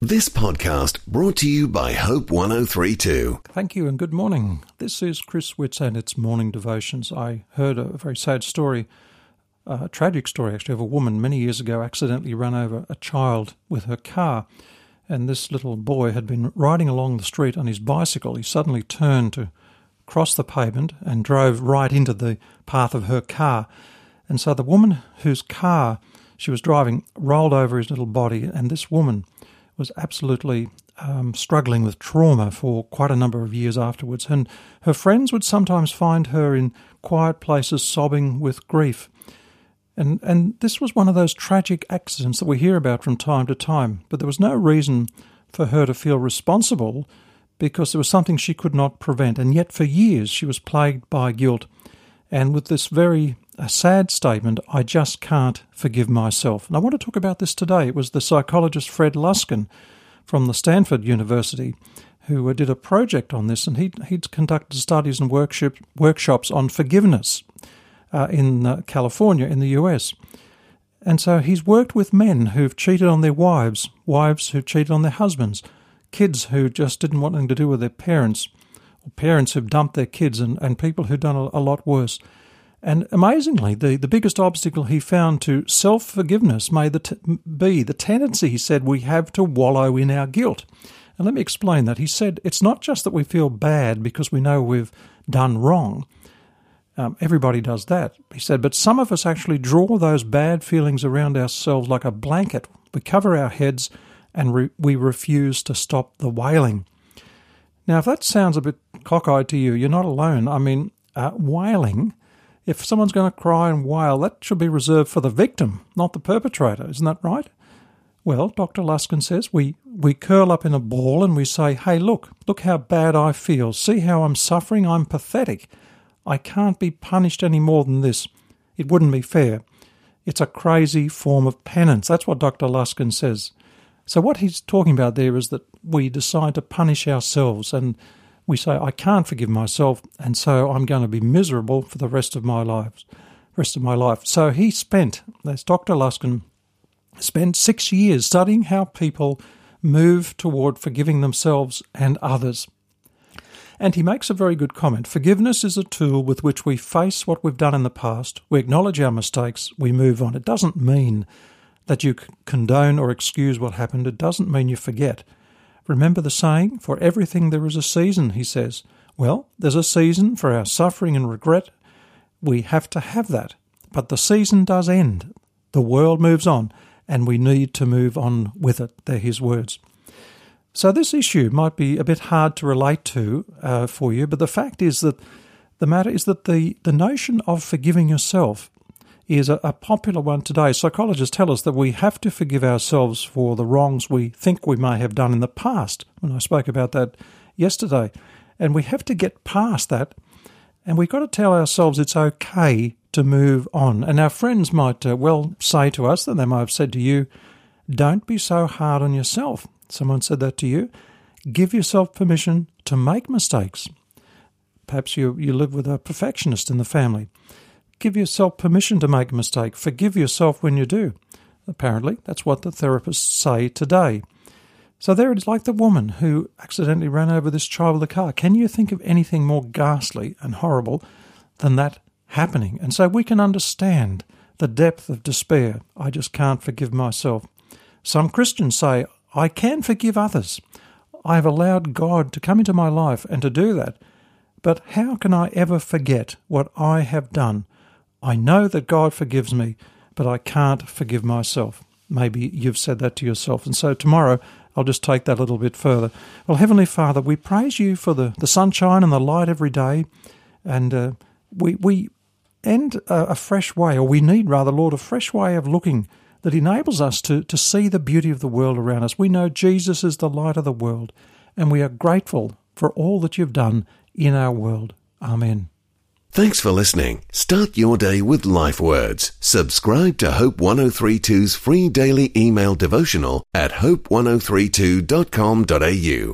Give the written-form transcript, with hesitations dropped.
This podcast brought to you by Hope 103.2. Thank you and good morning. This is Chris Witts and it's Morning Devotions. I heard a very sad story, a tragic story actually, of a woman many years ago accidentally ran over a child with her car. And this little boy had been riding along the street on his bicycle. He suddenly turned to cross the pavement and drove right into the path of her car. And so the woman whose car she was driving rolled over his little body, and this woman was absolutely struggling with trauma for quite a number of years afterwards. And her friends would sometimes find her in quiet places sobbing with grief. And this was one of those tragic accidents that we hear about from time to time. But there was no reason for her to feel responsible because there was something she could not prevent. And yet for years she was plagued by guilt. And with this very sad statement, I just can't forgive myself. And I want to talk about this today. It was the psychologist Fred Luskin from the Stanford University who did a project on this, and he'd conducted studies and workshops on forgiveness in California in the US. And so he's worked with men who've cheated on their wives who've cheated on their husbands, kids who just didn't want anything to do with their parents, or parents who've dumped their kids, and people who've done a lot worse. And amazingly, the biggest obstacle he found to self-forgiveness may be the tendency, he said, we have to wallow in our guilt. And let me explain that. He said it's not just that we feel bad because we know we've done wrong. Everybody does that. He said, but some of us actually draw those bad feelings around ourselves like a blanket. We cover our heads and we refuse to stop the wailing. Now, if that sounds a bit cockeyed to you, you're not alone. I mean, wailing, if someone's going to cry and wail, that should be reserved for the victim, not the perpetrator. Isn't that right? Well, Dr. Luskin says we curl up in a ball and we say, hey, look how bad I feel. See how I'm suffering? I'm pathetic. I can't be punished any more than this. It wouldn't be fair. It's a crazy form of penance. That's what Dr. Luskin says. So what he's talking about there is that we decide to punish ourselves and we say, I can't forgive myself, and so I'm going to be miserable for the rest of my life. So he spent, as Dr. Luskin, spent 6 years studying how people move toward forgiving themselves and others. And he makes a very good comment. Forgiveness is a tool with which we face what we've done in the past, we acknowledge our mistakes, we move on. It doesn't mean that you condone or excuse what happened. It doesn't mean you forget. Remember the saying, for everything there is a season, he says. Well, there's a season for our suffering and regret. We have to have that. But the season does end. The world moves on, and we need to move on with it. They're his words. So this issue might be a bit hard to relate to for you, but the fact is that the matter is that the notion of forgiving yourself is a popular one today. Psychologists tell us that we have to forgive ourselves for the wrongs we think we may have done in the past, when I spoke about that yesterday. And we have to get past that, and we've got to tell ourselves it's okay to move on. And our friends might well say to us, and they might have said to you, don't be so hard on yourself. Someone said that to you. Give yourself permission to make mistakes. Perhaps you live with a perfectionist in the family. Give yourself permission to make a mistake. Forgive yourself when you do. Apparently, that's what the therapists say today. So there it is, like the woman who accidentally ran over this child with a car. Can you think of anything more ghastly and horrible than that happening? And so we can understand the depth of despair. I just can't forgive myself. Some Christians say, I can forgive others. I have allowed God to come into my life and to do that. But how can I ever forget what I have done? I know that God forgives me, but I can't forgive myself. Maybe you've said that to yourself. And so tomorrow I'll just take that a little bit further. Well, Heavenly Father, we praise you for the sunshine and the light every day. And we end a fresh way, or we need rather, Lord, a fresh way of looking that enables us to see the beauty of the world around us. We know Jesus is the light of the world, and we are grateful for all that you've done in our world. Amen. Thanks for listening. Start your day with Life Words. Subscribe to Hope 103.2's free daily email devotional at hope1032.com.au.